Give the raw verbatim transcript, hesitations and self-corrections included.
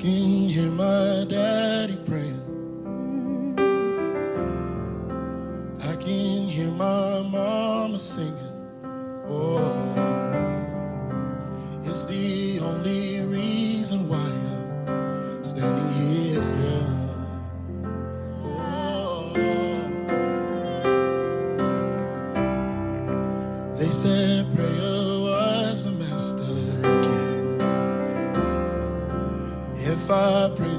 can hear my daddy praying. I can hear my mama singing. Oh, it's the only reason why I'm standing here. Oh, they said prayer was a master key. If I pray